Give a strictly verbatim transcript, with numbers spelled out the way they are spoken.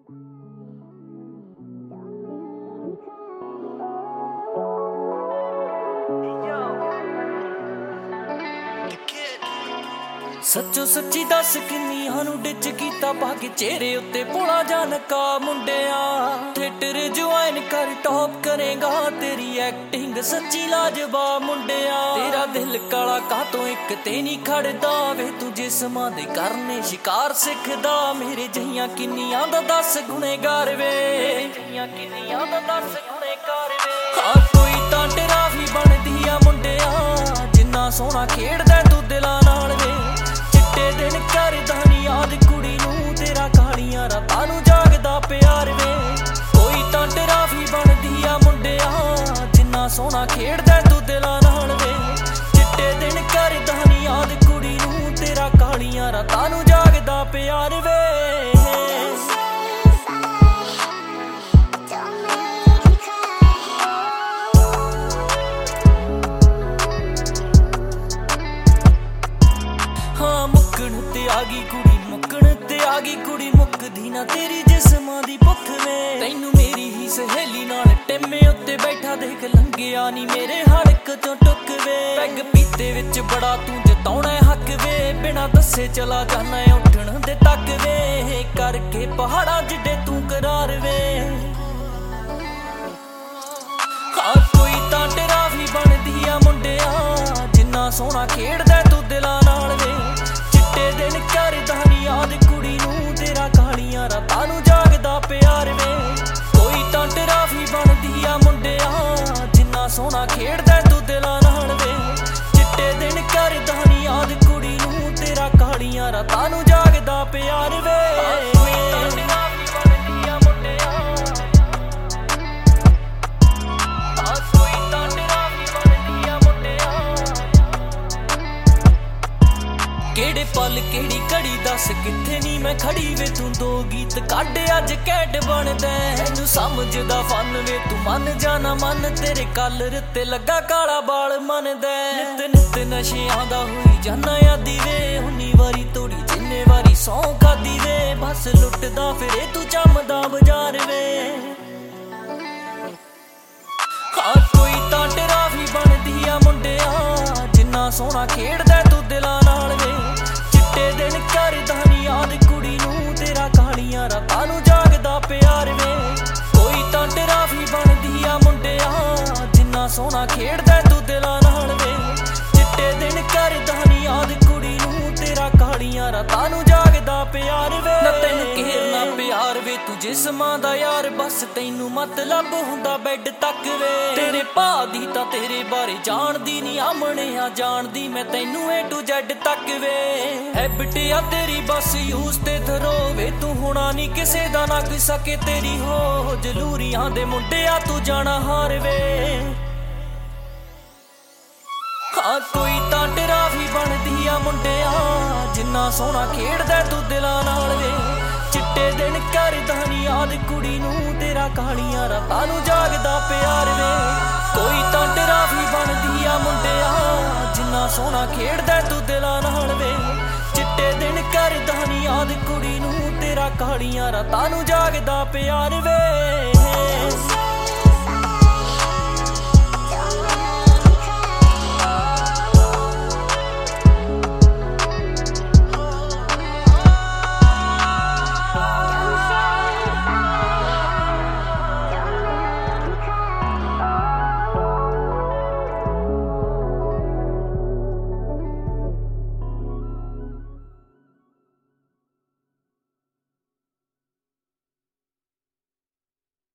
सच्चो सच्ची दस किन्नियां नूं डिच कीता भागे चेहरे उत्ते भोला जा नका मुंडिया थिएटर ज्वाइन कर टॉप करेगा तेरी एक्टिंग सच्ची लाजवाब मुंडिया तेरा दिल काला कातों एक ते नहीं खड़दा वे तू जिस्मां दे करने शिकार सिखदा मेरे जहियां किन्नियां दा दस गुनेगार वे जहियां किन्नियां दा दस गुनेगार वे हाँ कोई तां टराफी बनदी आ मुंडिया जिन्ना सोहना खेड़दा तू दिलां नाल वे दिन करदा नी याद कुड़ी नूं तेरा कालियां रातां नूं जागदा प्यार वे कोई तां टराफी बनदी आ मुंडिया जिन्ना सोहना खेड़दा तू दिलां नाल वे चिट्टे दिन करदा नी याद कुड़ी नूं तेरा कालियां रातां नूं जागदा प्यार वे आगी कुड़ी मुक्कण ते आगी कुड़ी मुक्कदी ना तेरी जिस्मां दी भुख में तैनू मेरी ही सहेली नाल टिम्मे उत्ते बैठा देख लंघिया नी मेरे हड़क चों टुक वे पैग पीते विच बड़ा तू जताउणा हक वे बिना दस्से चला जाना उठण दे तक वे करके पहाड़ा जिड्डे तू करार वे हाँ कोई तां टराफी बनदी आ मुंडिया जिन्ना सोहना खेड़दा तू दिलां नाल वे दिन करदा नी याद कुड़ी नूं तेरा कालियां रातां नूं जागदा प्यार वे कोई तां टराफी बनदी आ मुंडिया जिन्ना सोहना खेड़दा तू दिलां नाल वे चिट्टे दिन करदा नी याद कुड़ी नूं तेरा कालियां रातां नूं जागदा प्यार वे केड़े पल केड़ी घड़ी दस किथे नी मैं खड़ी वे तू दो गीत काढे अज कैट बनदा तैनू समझदा फन वे तू मन जाना मन तेरे कलर ते लगा काला बाल मनदा नित नित नशियां दा होई जाना यादी वे उन्नी वारी तोड़ी जिन्ने वारी सौ खादी वे बस लुटदा फिरे तू चमदा बाजार वे हाँ कोई तां टराफी बनदी आ मुंडिया जिन्ना सोहना खेड़दा तू दिलां नाल वे चिट्टे दिन करदा नी याद कुड़ी नूं तेरा कालियां रातां नूं जागदा प्यार वे कोई तां टराफी बनदी आ मुंडिया जिन्ना सोहना खेड़दा तू दिलां नाल वे चिट्टे दिन करदा नी याद कुड़ी नूं तेरा कालियां रातां नूं जागदा प्यार वे ना तैनू घेरना प्यार वे तू जिस्मां दा यार बस तैनू मतलब हुंदा बैड तक वे तेरे भा दी तां तेरे बारे जानदी नी आमणे आ जानदी मैं तैनू ए टू जेड तक वे हैबिट आ तेरी बस यूज ते थरो वे तू होना नी किसे दा ना कोई सके तेरी हो जलूरियां दे मुंडिया तू जाना हार वे हाँ कोई तां टराफी बनदी आ मुंडिया जिन्ना सोहना खेड़दा तू दिलां नाल वे चिट्टे दिन करदा नी याद कुड़ी नूं तेरा कालियां रातां नूं जागदा प्यार वे कोई तां टराफी बनदी आ मुंडिया जिन्ना सोहना खेड़दा तू दिलां नाल वे चिट्टे दिन करदा नी याद कुड़ी नूं तेरा कालियां रातां नूं जागदा प्यार वे।